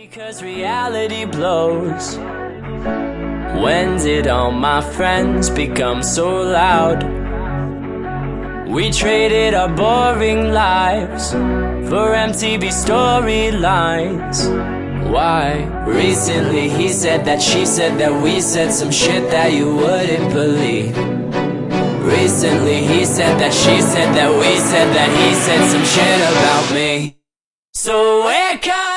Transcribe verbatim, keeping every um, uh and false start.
Because reality blows. When did all my friends become so loud? We traded our boring lives for M T V storylines. Why? Recently he said that she said that we said some shit that you wouldn't believe. Recently he said that she said that we said that he said some shit about me. So wake up!